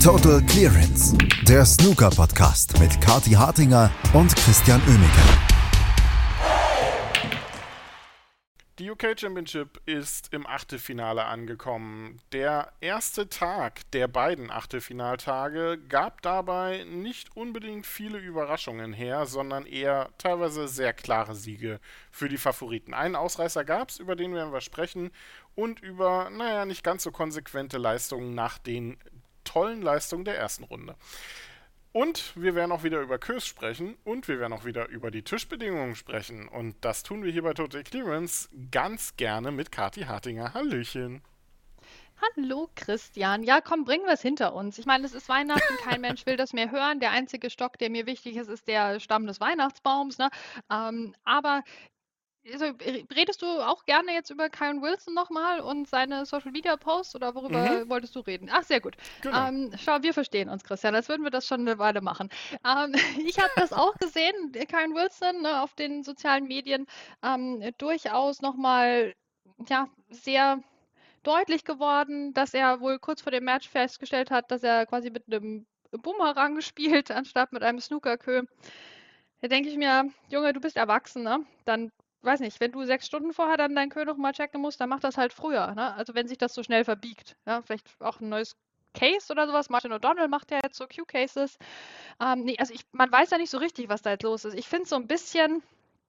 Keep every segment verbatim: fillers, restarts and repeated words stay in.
Total Clearance, der Snooker-Podcast mit Kathi Hartinger und Christian Oemeke. Die U K Championship ist im Achtelfinale angekommen. Der erste Tag der beiden Achtelfinaltage gab dabei nicht unbedingt viele Überraschungen her, sondern eher teilweise sehr klare Siege für die Favoriten. Einen Ausreißer gab es, über den werden wir sprechen, und über, naja, nicht ganz so konsequente Leistungen nach den tollen Leistungen der ersten Runde. Und wir werden auch wieder über Kös sprechen und wir werden auch wieder über die Tischbedingungen sprechen. Und das tun wir hier bei Total Clearance ganz gerne mit Kathi Hartinger. Hallöchen. Hallo Christian. Ja, komm, bringen wir es hinter uns. Ich meine, es ist Weihnachten, kein Mensch will das mehr hören. Der einzige Stock, der mir wichtig ist, ist der Stamm des Weihnachtsbaums. Ne? Ähm, aber also, redest du auch gerne jetzt über Kyren Wilson nochmal und seine Social Media Posts oder worüber Mhm. wolltest du reden? Ach, sehr gut. Genau. Ähm, schau, wir verstehen uns, Christian, als würden wir das schon eine Weile machen. Ähm, ich habe das auch gesehen, Kyren Wilson ne, auf den sozialen Medien ähm, durchaus nochmal ja, sehr deutlich geworden, dass er wohl kurz vor dem Match festgestellt hat, dass er quasi mit einem Bumerang spielt, anstatt mit einem Snookerkö. Da denke ich mir, Junge, du bist erwachsen, ne? Dann, weiß nicht, wenn du sechs Stunden vorher dann deinen Kö noch mal checken musst, dann mach das halt früher, ne? Also wenn sich das so schnell verbiegt. Ja, vielleicht auch ein neues Case oder sowas. Martin O'Donnell macht ja jetzt so Q-Cases. Ähm, nee, also ich, man weiß ja nicht so richtig, was da jetzt los ist. Ich finde so ein bisschen,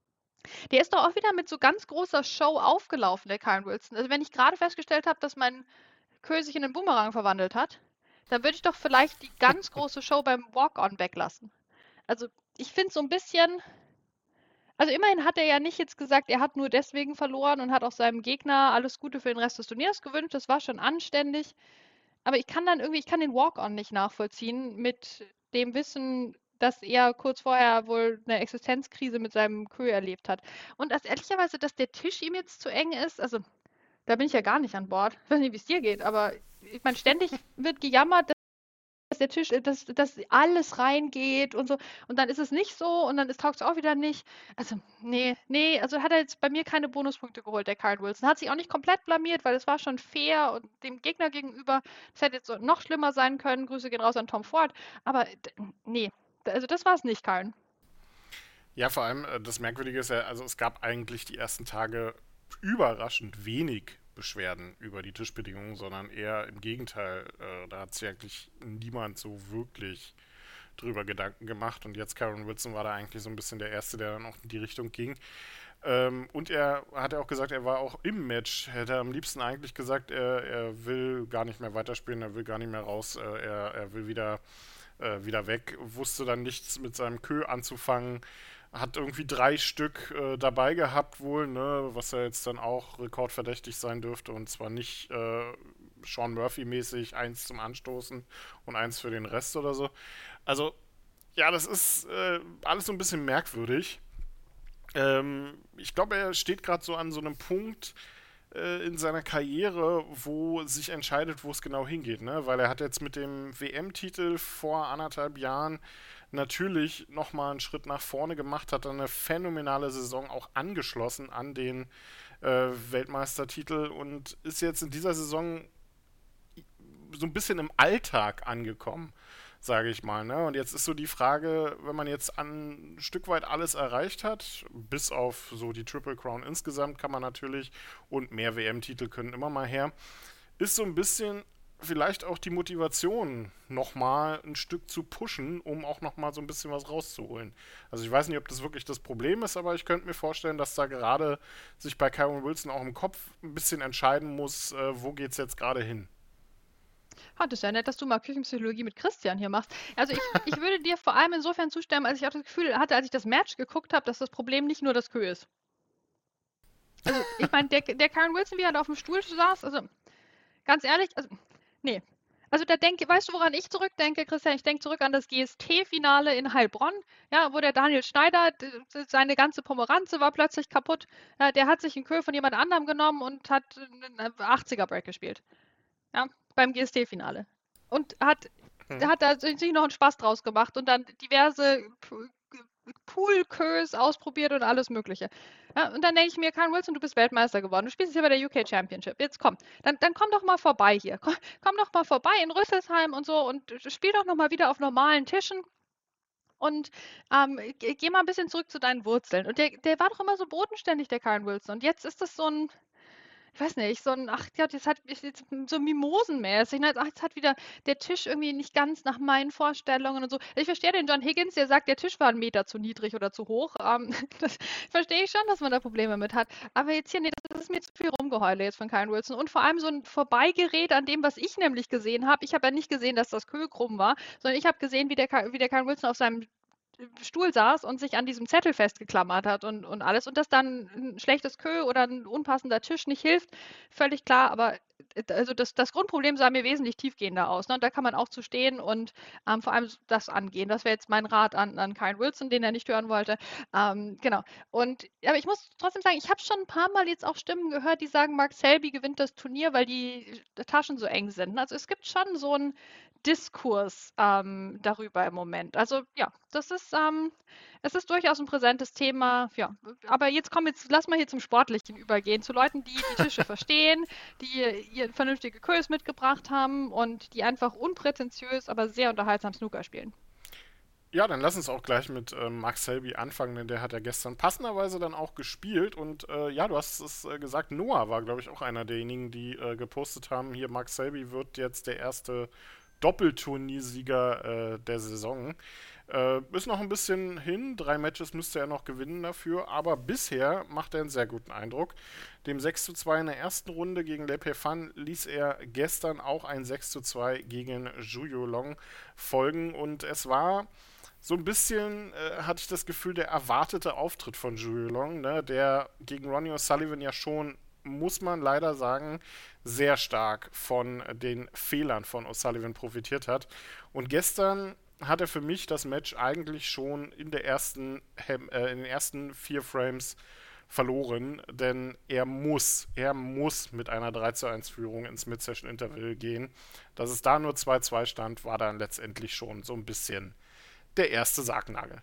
der ist doch auch wieder mit so ganz großer Show aufgelaufen, der Kyren Wilson. Also wenn ich gerade festgestellt habe, dass mein Kö sich in einen Boomerang verwandelt hat, dann würde ich doch vielleicht die ganz große Show beim Walk-On weglassen. Also ich finde so ein bisschen, also immerhin hat er ja nicht jetzt gesagt, er hat nur deswegen verloren und hat auch seinem Gegner alles Gute für den Rest des Turniers gewünscht. Das war schon anständig. Aber ich kann dann irgendwie, ich kann den Walk-On nicht nachvollziehen mit dem Wissen, dass er kurz vorher wohl eine Existenzkrise mit seinem Kö erlebt hat. Und als ehrlicherweise, dass der Tisch ihm jetzt zu eng ist, also da bin ich ja gar nicht an Bord. Ich weiß nicht, wie es dir geht, aber ich meine, ständig wird gejammert, dass der Tisch, dass, dass alles reingeht und so. Und dann ist es nicht so und dann taugt es auch wieder nicht. Also, nee, nee, also hat er jetzt bei mir keine Bonuspunkte geholt, der Kyren Wilson. Hat sich auch nicht komplett blamiert, weil es war schon fair und dem Gegner gegenüber. Es hätte jetzt so noch schlimmer sein können. Grüße gehen raus an Tom Ford. Aber nee, also das war es nicht, Kyren. Ja, vor allem äh, das Merkwürdige ist ja, also es gab eigentlich die ersten Tage überraschend wenig Beschwerden über die Tischbedingungen, sondern eher im Gegenteil. Äh, da hat sich eigentlich niemand so wirklich drüber Gedanken gemacht und jetzt Kyren Wilson war da eigentlich so ein bisschen der Erste, der dann auch in die Richtung ging. Ähm, und er hat ja auch gesagt, er war auch im Match, hätte er am liebsten eigentlich gesagt, er, er will gar nicht mehr weiterspielen, er will gar nicht mehr raus, äh, er, er will wieder, äh, wieder weg, wusste dann nichts mit seinem Kö anzufangen, hat irgendwie drei Stück äh, dabei gehabt wohl, ne, was ja jetzt dann auch rekordverdächtig sein dürfte und zwar nicht äh, Sean Murphy-mäßig eins zum Anstoßen und eins für den Rest oder so. Also, ja, das ist äh, alles so ein bisschen merkwürdig. Ähm, ich glaube, er steht gerade so an so einem Punkt äh, in seiner Karriere, wo sich entscheidet, wo es genau hingeht, ne? Weil er hat jetzt mit dem W M-Titel vor anderthalb Jahren natürlich nochmal einen Schritt nach vorne gemacht, hat dann eine phänomenale Saison auch angeschlossen an den äh, Weltmeistertitel und ist jetzt in dieser Saison so ein bisschen im Alltag angekommen, sage ich mal. Ne? Und jetzt ist so die Frage, wenn man jetzt an ein Stück weit alles erreicht hat, bis auf so die Triple Crown insgesamt kann man natürlich und mehr W M-Titel können immer mal her, ist so ein bisschen vielleicht auch die Motivation nochmal ein Stück zu pushen, um auch nochmal so ein bisschen was rauszuholen. Also ich weiß nicht, ob das wirklich das Problem ist, aber ich könnte mir vorstellen, dass da gerade sich bei Kyren Wilson auch im Kopf ein bisschen entscheiden muss, äh, wo geht's jetzt gerade hin. Ah, das ist ja nett, dass du mal Küchenpsychologie mit Christian hier machst. Also ich, ich würde dir vor allem insofern zustimmen, als ich auch das Gefühl hatte, als ich das Match geguckt habe, dass das Problem nicht nur das Kö ist. Also ich meine, der, der Kyren Wilson, wie er da auf dem Stuhl saß, also ganz ehrlich, also nee. Also da denke, weißt du, woran ich zurückdenke, Christian? Ich denke zurück an das G S T-Finale in Heilbronn, ja, wo der Daniel Schneider, d- d- seine ganze Pomeranze war plötzlich kaputt. Ja, der hat sich einen Kö von jemand anderem genommen und hat einen achtziger-Break gespielt. Ja, beim G S T-Finale. Und hat, Hm. hat da sich noch einen Spaß draus gemacht und dann diverse Pool-Kös ausprobiert und alles Mögliche. Ja, und dann denke ich mir, Karen Wilson, du bist Weltmeister geworden. Du spielst jetzt hier bei der U K Championship. Jetzt komm, dann, dann komm doch mal vorbei hier. Komm, komm doch mal vorbei in Rüsselsheim und so und spiel doch noch mal wieder auf normalen Tischen. Und ähm, geh, geh mal ein bisschen zurück zu deinen Wurzeln. Und der, der war doch immer so bodenständig, der Karen Wilson. Und jetzt ist das so ein, ich weiß nicht, so ein, ach ja, das hat ist jetzt so mimosenmäßig. Ne? Ach, jetzt hat wieder der Tisch irgendwie nicht ganz nach meinen Vorstellungen und so. Ich verstehe den John Higgins, der sagt, der Tisch war einen Meter zu niedrig oder zu hoch. Ähm, das verstehe ich schon, dass man da Probleme mit hat. Aber jetzt hier, nee, das ist mir zu viel Rumgeheule jetzt von Karen Wilson. Und vor allem so ein Vorbeigerät an dem, was ich nämlich gesehen habe. Ich habe ja nicht gesehen, dass das Kö krumm war, sondern ich habe gesehen, wie der, wie der Karen Wilson auf seinem Stuhl saß und sich an diesem Zettel festgeklammert hat und, und alles. Und dass dann ein schlechtes Kö oder ein unpassender Tisch nicht hilft, völlig klar. Aber also das, das Grundproblem sah mir wesentlich tiefgehender aus. Ne? Und da kann man auch zu stehen und ähm, vor allem das angehen. Das wäre jetzt mein Rat an, an Karen Wilson, den er nicht hören wollte. Ähm, genau. Und aber ich muss trotzdem sagen, ich habe schon ein paar Mal jetzt auch Stimmen gehört, die sagen, Mark Selby gewinnt das Turnier, weil die Taschen so eng sind. Also es gibt schon so ein Diskurs ähm, darüber im Moment. Also ja, das ist, ähm, es ist durchaus ein präsentes Thema. Ja, aber jetzt komm, jetzt lass mal hier zum Sportlichen übergehen, zu Leuten, die die Tische verstehen, die ihr vernünftige Kös mitgebracht haben und die einfach unprätentiös, aber sehr unterhaltsam Snooker spielen. Ja, dann lass uns auch gleich mit ähm, Mark Selby anfangen, denn der hat ja gestern passenderweise dann auch gespielt. Und äh, ja, du hast es äh, gesagt, Noah war, glaube ich, auch einer derjenigen, die äh, gepostet haben, hier Mark Selby wird jetzt der erste Doppelturniersieger äh, der Saison. Äh, ist noch ein bisschen hin, drei Matches müsste er noch gewinnen dafür, aber bisher macht er einen sehr guten Eindruck. Dem sechs zu zwei in der ersten Runde gegen Le Pefan ließ er gestern auch ein sechs zu zwei gegen Zhu Yulong folgen und es war so ein bisschen, äh, hatte ich das Gefühl, der erwartete Auftritt von Zhu Yulong, ne, der gegen Ronnie O'Sullivan ja schon, muss man leider sagen, sehr stark von den Fehlern von O'Sullivan profitiert hat. Und gestern hat er für mich das Match eigentlich schon in, der ersten, äh, in den ersten vier Frames verloren, denn er muss, er muss mit einer drei zu eins Führung ins Mid-Session-Interval gehen. Dass es da nur zwei zwei stand, war dann letztendlich schon so ein bisschen der erste Sargnagel.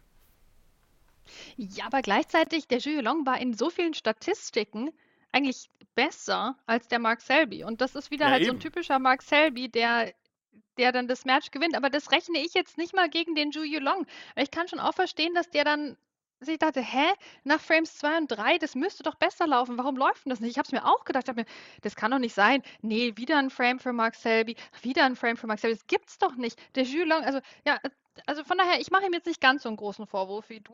Ja, aber gleichzeitig, der Zhu Long war in so vielen Statistiken eigentlich besser als der Mark Selby. Und das ist wieder Ja, halt so ein eben. typischer Mark Selby, der, der dann das Match gewinnt. Aber das rechne ich jetzt nicht mal gegen den Zhu Yulong. Ich kann schon auch verstehen, dass der dann sich dachte, hä, nach Frames zwei und drei, das müsste doch besser laufen. Warum läuft denn das nicht? Ich habe es mir auch gedacht, ich hab mir, das kann doch nicht sein. Nee, wieder ein Frame für Mark Selby, wieder ein Frame für Mark Selby. Das gibt's doch nicht. Der Zhu Yulong, also ja, also von daher, ich mache ihm jetzt nicht ganz so einen großen Vorwurf wie du.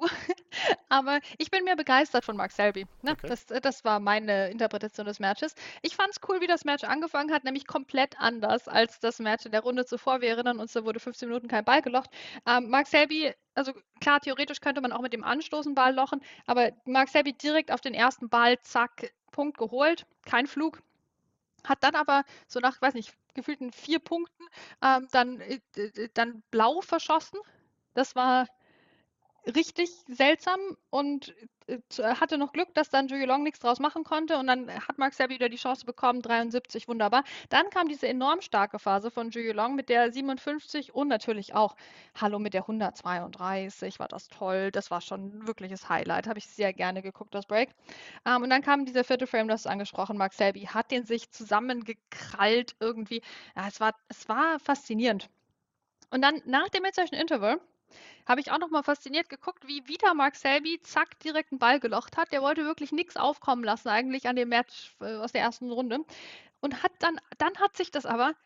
Aber ich bin mir begeistert von Mark Selby. Ne? Okay. Das, das war meine Interpretation des Matches. Ich fand es cool, wie das Match angefangen hat, nämlich komplett anders als das Match in der Runde zuvor. Wir erinnern uns, da wurde fünfzehn Minuten kein Ball gelocht. Ähm, Mark Selby, also klar, theoretisch könnte man auch mit dem Anstoßen Ball lochen, aber Mark Selby direkt auf den ersten Ball, zack, Punkt geholt. Kein Flug. Hat dann aber so nach, weiß nicht, gefühlten vier Punkten ähm, dann, äh, dann blau verschossen. Das war richtig seltsam und äh, hatte noch Glück, dass dann Zhu Yulong nichts draus machen konnte und dann hat Mark Selby wieder die Chance bekommen, dreiundsiebzig, wunderbar. Dann kam diese enorm starke Phase von Zhu Yulong mit der siebenundfünfzig und natürlich auch, hallo, mit der hundertzweiunddreißig, war das toll, das war schon ein wirkliches Highlight, habe ich sehr gerne geguckt, das Break. Ähm, und dann kam dieser vierte Frame, das ist angesprochen, Mark Selby hat den sich zusammengekrallt irgendwie, ja, es war, es war faszinierend. Und dann nach dem Mid-Session Interval habe ich auch noch mal fasziniert geguckt, wie wieder Mark Selby zack direkt einen Ball gelocht hat. Der wollte wirklich nichts aufkommen lassen eigentlich an dem Match äh, aus der ersten Runde und hat dann dann hat sich das aber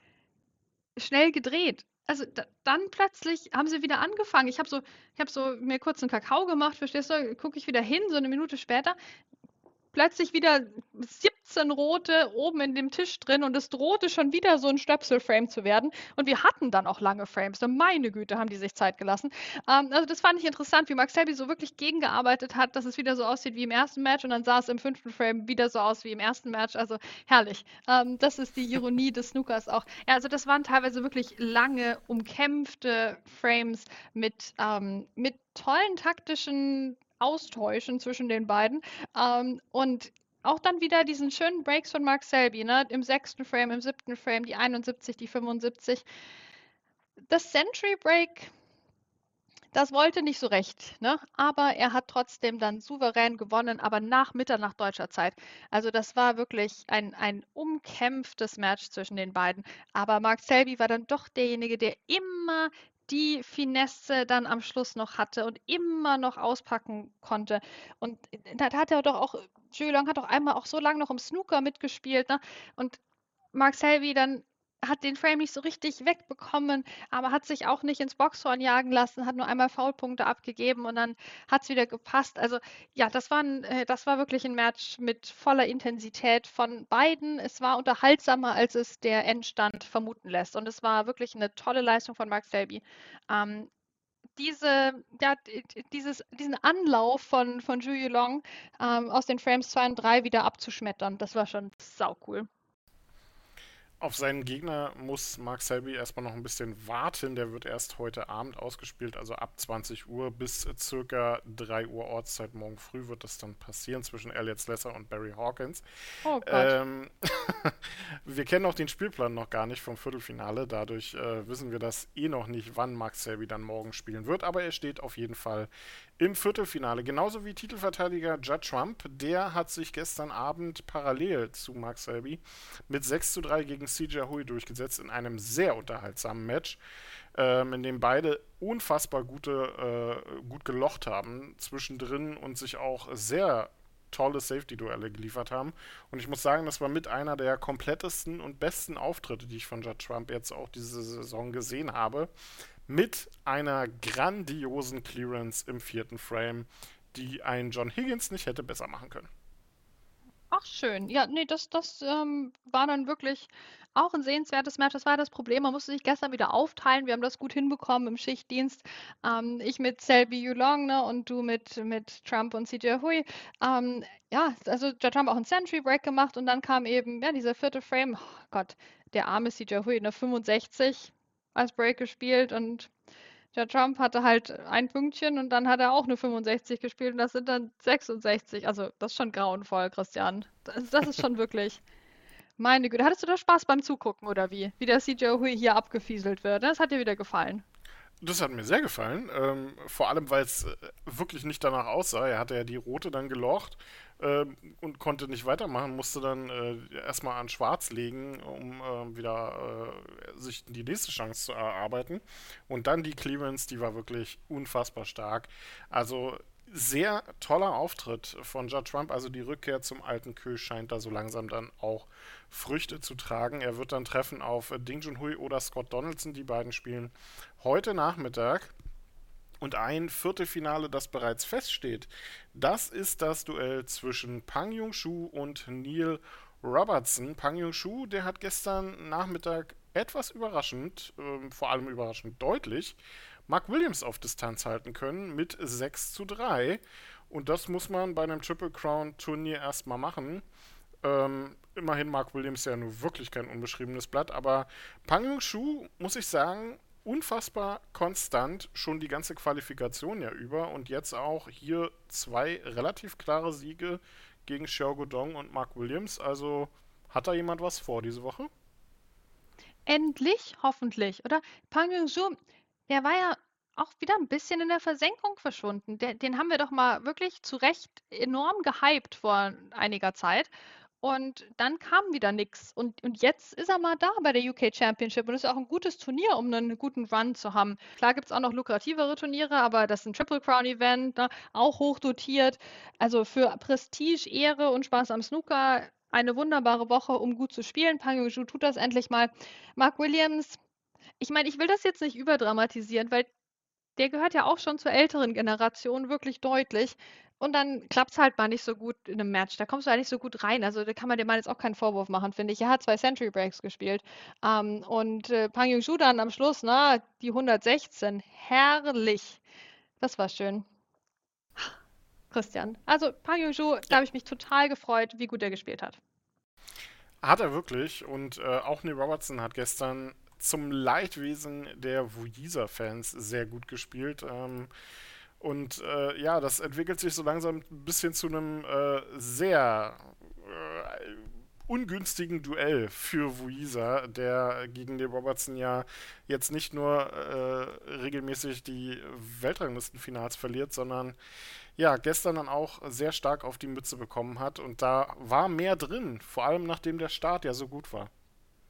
schnell gedreht. Also da, dann plötzlich haben sie wieder angefangen. Ich habe so ich habe so mir kurz einen Kakao gemacht, verstehst du? Gucke ich wieder hin, so eine Minute später plötzlich wieder siebzehn rote oben in dem Tisch drin und es drohte schon wieder so ein Stöpsel-Frame zu werden. Und wir hatten dann auch lange Frames. Und meine Güte, haben die sich Zeit gelassen. Ähm, also das fand ich interessant, wie Mark Selby so wirklich gegengearbeitet hat, dass es wieder so aussieht wie im ersten Match und dann sah es im fünften Frame wieder so aus wie im ersten Match. Also herrlich. Ähm, das ist die Ironie des Snookers auch. Ja, also das waren teilweise wirklich lange, umkämpfte Frames mit, ähm, mit tollen taktischen Austauschen zwischen den beiden. Ähm, und auch dann wieder diesen schönen Breaks von Mark Selby, ne? Im sechsten Frame, im siebten Frame, die einundsiebzig, die fünfundsiebzig. Das Century Break, Das wollte nicht so recht, ne? Aber er hat trotzdem dann souverän gewonnen, aber nach Mitternacht deutscher Zeit. Also das war wirklich ein, ein umkämpftes Match zwischen den beiden. Aber Mark Selby war dann doch derjenige, der immer die Finesse dann am Schluss noch hatte und immer noch auspacken konnte. Und da hat er doch auch, Zhou Long hat doch einmal auch so lange noch im Snooker mitgespielt, ne? Und Mark Selby dann hat den Frame nicht so richtig wegbekommen, aber hat sich auch nicht ins Boxhorn jagen lassen, hat nur einmal Foulpunkte abgegeben und dann hat es wieder gepasst. Also ja, das war, ein, äh, das war wirklich ein Match mit voller Intensität von beiden. Es war unterhaltsamer, als es der Endstand vermuten lässt. Und es war wirklich eine tolle Leistung von Mark Selby. Ähm, diese, ja, dieses, diesen Anlauf von, von Zhu Yulong ähm, aus den Frames zwei und drei wieder abzuschmettern, das war schon sau cool. Auf seinen Gegner muss Mark Selby erstmal noch ein bisschen warten. Der wird erst heute Abend ausgespielt, also ab zwanzig Uhr bis circa drei Uhr Ortszeit morgen früh wird das dann passieren zwischen Elliot Slesser und Barry Hawkins. Oh Gott. Ähm, wir kennen auch den Spielplan noch gar nicht vom Viertelfinale, dadurch äh, wissen wir das eh noch nicht, wann Mark Selby dann morgen spielen wird, aber er steht auf jeden Fall im Viertelfinale. Genauso wie Titelverteidiger Judd Trump, der hat sich gestern Abend parallel zu Mark Selby mit sechs zu drei gegen C J Hui durchgesetzt in einem sehr unterhaltsamen Match, ähm, in dem beide unfassbar gute, äh, gut gelocht haben zwischendrin und sich auch sehr tolle Safety-Duelle geliefert haben. Und ich muss sagen, das war mit einer der komplettesten und besten Auftritte, die ich von Judd Trump jetzt auch diese Saison gesehen habe. Mit einer grandiosen Clearance im vierten Frame, die ein John Higgins nicht hätte besser machen können. Ach schön. Ja, nee, das, das ähm, war dann wirklich auch ein sehenswertes Match. Das war das Problem. Man musste sich gestern wieder aufteilen. Wir haben das gut hinbekommen im Schichtdienst. Ähm, ich mit Selby Yulong, ne, und du mit, mit Trump und C J Hui. Ähm, ja, also Judd Trump auch einen Century Break gemacht und dann kam eben ja dieser vierte Frame. Oh Gott, der arme C J Hui in der fünfundsechzig als Break gespielt und der Trump hatte halt ein Pünktchen und dann hat er auch eine fünfundsechzig gespielt und das sind dann sechsundsechzig. Also das ist schon grauenvoll, Christian. Das, das ist schon wirklich. Meine Güte. Hattest du da Spaß beim Zugucken oder wie? Wie der C J Hui hier abgefieselt wird. Das hat dir wieder gefallen. Das hat mir sehr gefallen, ähm, vor allem weil es äh, wirklich nicht danach aussah. Er hatte ja die rote dann gelocht ähm, und konnte nicht weitermachen, musste dann äh, erstmal an Schwarz legen, um äh, wieder äh, sich die nächste Chance zu erarbeiten. Und dann die Clearance, die war wirklich unfassbar stark. Also sehr toller Auftritt von Judd Trump. Also die Rückkehr zum alten Kö scheint da so langsam dann auch Früchte zu tragen. Er wird dann treffen auf Ding Junhui oder Scott Donaldson. Die beiden spielen heute Nachmittag. Und ein Viertelfinale, das bereits feststeht, das ist das Duell zwischen Pang Jung-Shu und Neil Robertson. Pang Jung-Shu, der hat gestern Nachmittag etwas überraschend, ähm, vor allem überraschend deutlich, Mark Williams auf Distanz halten können mit sechs zu drei. Und das muss man bei einem Triple Crown Turnier erstmal machen. Ähm, immerhin Mark Williams ja nun wirklich kein unbeschriebenes Blatt, aber Pang Jung-Shu, muss ich sagen, unfassbar konstant, schon die ganze Qualifikation ja über und jetzt auch hier zwei relativ klare Siege gegen Xiao Guodong und Mark Williams. Also hat da jemand was vor diese Woche? Endlich, hoffentlich, oder? Pang Jung-soo, der war ja auch wieder ein bisschen in der Versenkung verschwunden. Der, den haben wir doch mal wirklich zu Recht enorm gehypt vor einiger Zeit. Und dann kam wieder nix. Und, und jetzt ist er mal da bei der U K Championship. Und es ist auch ein gutes Turnier, um einen guten Run zu haben. Klar gibt es auch noch lukrativere Turniere, aber das ist ein Triple Crown Event, ne? Auch hoch dotiert. Also für Prestige, Ehre und Spaß am Snooker eine wunderbare Woche, um gut zu spielen. Pang Jung-soo tut das endlich mal. Mark Williams, ich meine, ich will das jetzt nicht überdramatisieren, weil der gehört ja auch schon zur älteren Generation, wirklich deutlich. Und dann klappt es halt mal nicht so gut in einem Match. Da kommst du halt nicht so gut rein. Also da kann man dem Mann jetzt auch keinen Vorwurf machen, finde ich. Er hat zwei Century Breaks gespielt. Ähm, und äh, Pang Jung-soo dann am Schluss, na, die hundertsechzehn. Herrlich. Das war schön. Christian. Also Pang Jung-soo, da Ja, habe ich mich total gefreut, wie gut er gespielt hat. hat er wirklich. Und äh, auch Neil Robertson hat gestern zum Leidwesen der Wujiza-Fans sehr gut gespielt. Ähm, und äh, ja, das entwickelt sich so langsam ein bisschen zu einem äh, sehr äh, ungünstigen Duell für Wieser, der gegen den Robertson ja jetzt nicht nur äh, regelmäßig die Weltranglistenfinals verliert, sondern ja, gestern dann auch sehr stark auf die Mütze bekommen hat. Und da war mehr drin, vor allem nachdem der Start ja so gut war.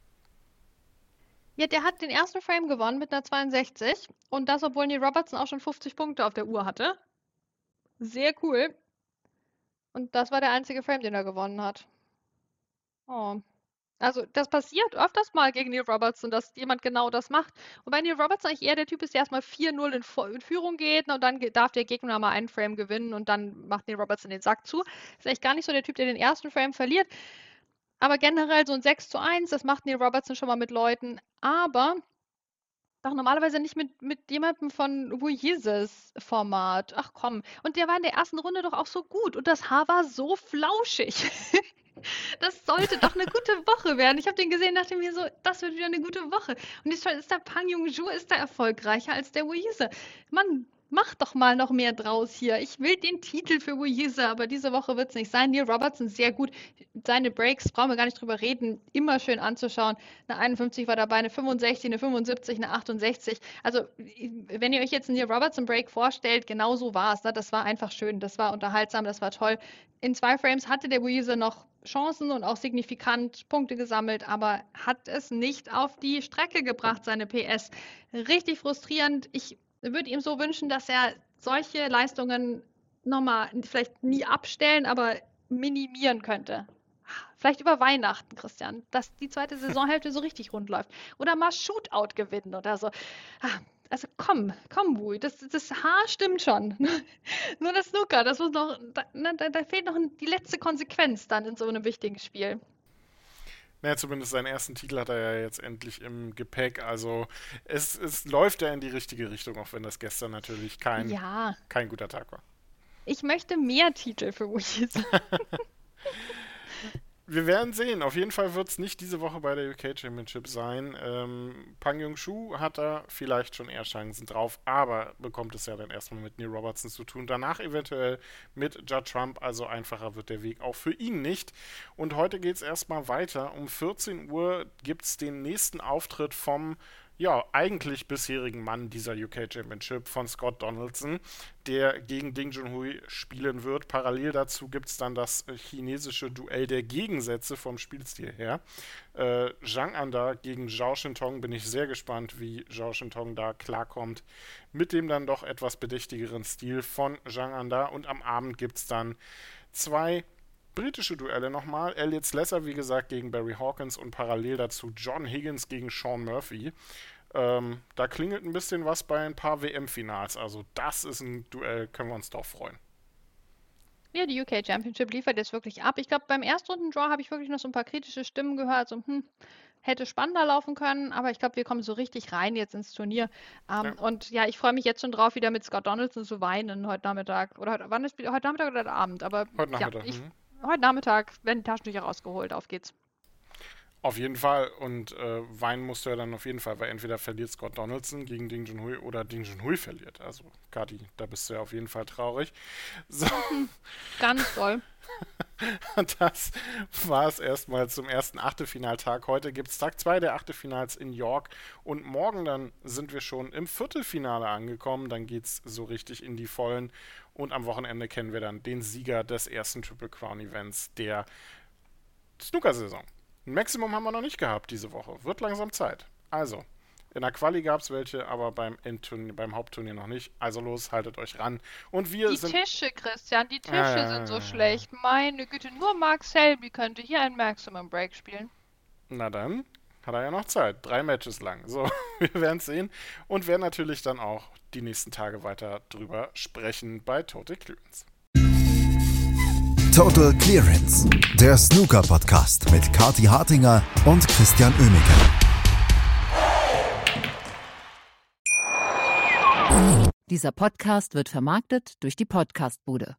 Ja, der hat den ersten Frame gewonnen mit einer zweiundsechzig und das, obwohl Neil Robertson auch schon fünfzig Punkte auf der Uhr hatte. Sehr cool. Und das war der einzige Frame, den er gewonnen hat. Oh. Also das passiert öfters mal gegen Neil Robertson, dass jemand genau das macht. Wobei Neil Robertson eigentlich eher der Typ ist, der erstmal vier null in, in Führung geht und dann darf der Gegner mal einen Frame gewinnen und dann macht Neil Robertson den Sack zu. Ist eigentlich gar nicht so der Typ, der den ersten Frame verliert. Aber generell so ein sechs zu eins, das macht Neil Robertson schon mal mit Leuten. Aber doch normalerweise nicht mit, mit jemandem von Wuyises Format. Ach komm. Und der war in der ersten Runde doch auch so gut. Und das Haar war so flauschig. Das sollte doch eine gute Woche werden. Ich habe den gesehen, dachte mir so, das wird wieder eine gute Woche. Und jetzt ist der Pang Yong-ju ist da erfolgreicher als der Wuyise. Mann, mach doch mal noch mehr draus hier. Ich will den Titel für Wuyise, aber diese Woche wird es nicht sein. Neil Robertson sehr gut. Seine Breaks, brauchen wir gar nicht drüber reden, immer schön anzuschauen. Eine einundfünfzig war dabei, eine fünfundsechzig, eine fünfundsiebzig, eine achtundsechzig. Also, wenn ihr euch jetzt einen Neil Robertson Break vorstellt, genau so war es. Ne? Das war einfach schön, das war unterhaltsam, das war toll. In zwei Frames hatte der Wuyise noch Chancen und auch signifikant Punkte gesammelt, aber hat es nicht auf die Strecke gebracht, seine P S. Richtig frustrierend. Ich würde ihm so wünschen, dass er solche Leistungen nochmal vielleicht nie abstellen, aber minimieren könnte. Vielleicht über Weihnachten, Christian, dass die zweite Saisonhälfte so richtig rund läuft. Oder mal Shootout gewinnen oder so. Also komm, komm, Wui, das, das Haar stimmt schon. Nur das Snooker, das muss noch, da, da, da fehlt noch die letzte Konsequenz dann in so einem wichtigen Spiel. Naja, zumindest seinen ersten Titel hat er ja jetzt endlich im Gepäck. Also es, es läuft ja in die richtige Richtung, auch wenn das gestern natürlich kein, ja. kein guter Tag war. Ich möchte mehr Titel für Wuyise. Wir werden sehen. Auf jeden Fall wird es nicht diese Woche bei der U K Championship sein. Ähm, Pang Yong-ju hat da vielleicht schon eher Chancen drauf, aber bekommt es ja dann erstmal mit Neil Robertson zu tun. Danach eventuell mit Judd Trump, also einfacher wird der Weg auch für ihn nicht. Und heute geht es erstmal weiter. Um vierzehn Uhr gibt es den nächsten Auftritt vom ja, eigentlich bisherigen Mann dieser U K Championship von Scott Donaldson, der gegen Ding Junhui spielen wird. Parallel dazu gibt es dann das chinesische Duell der Gegensätze vom Spielstil her. Äh, Zhang Anda gegen Zhao Shintong, bin ich sehr gespannt, wie Zhao Shintong da klarkommt mit dem dann doch etwas bedächtigeren Stil von Zhang Anda. Und am Abend gibt es dann zwei britische Duelle nochmal. Elliot Slesser, wie gesagt, gegen Barry Hawkins und parallel dazu John Higgins gegen Sean Murphy. Ähm, da klingelt ein bisschen was bei ein paar W M-Finals. Also das ist ein Duell, können wir uns drauf freuen. Ja, die U K Championship liefert jetzt wirklich ab. Ich glaube, beim Erstrunden-Draw habe ich wirklich noch so ein paar kritische Stimmen gehört. So, hm, hätte spannender laufen können, aber ich glaube, wir kommen so richtig rein jetzt ins Turnier. Ähm, ja. Und ja, ich freue mich jetzt schon drauf, wieder mit Scott Donaldson zu weinen heute Nachmittag. Oder heute, wann ist heute Nachmittag oder heute Abend? Aber heute Nachmittag. Ja, ich, mhm. Heute Nachmittag werden die Taschentücher rausgeholt. Auf geht's. Auf jeden Fall. Und äh, weinen musst du ja dann auf jeden Fall, weil entweder verliert Scott Donaldson gegen Ding Junhui oder Ding Junhui verliert. Also, Kathi, da bist du ja auf jeden Fall traurig. So. Ganz toll. Das war es erstmal zum ersten Achtelfinaltag. Heute gibt es Tag zwei der Achtelfinals in York. Und morgen dann sind wir schon im Viertelfinale angekommen. Dann geht es so richtig in die Vollen. Und am Wochenende kennen wir dann den Sieger des ersten Triple Crown Events der Snooker-Saison. Ein Maximum haben wir noch nicht gehabt diese Woche. Wird langsam Zeit. Also, in der Quali gab es welche, aber beim Endturnier, beim Hauptturnier noch nicht. Also los, haltet euch ran. Und wir die sind... Tische, Christian, die Tische ah, sind so schlecht. Meine Güte, nur Mark Selby könnte hier ein Maximum Break spielen. Na dann hat er ja noch Zeit. Drei Matches lang. So, wir werden es sehen. Und werden natürlich dann auch die nächsten Tage weiter drüber sprechen bei Total Clearance. Total Clearance, der Snooker-Podcast mit Kathi Hartinger und Christian Oemeke. Dieser Podcast wird vermarktet durch die Podcastbude.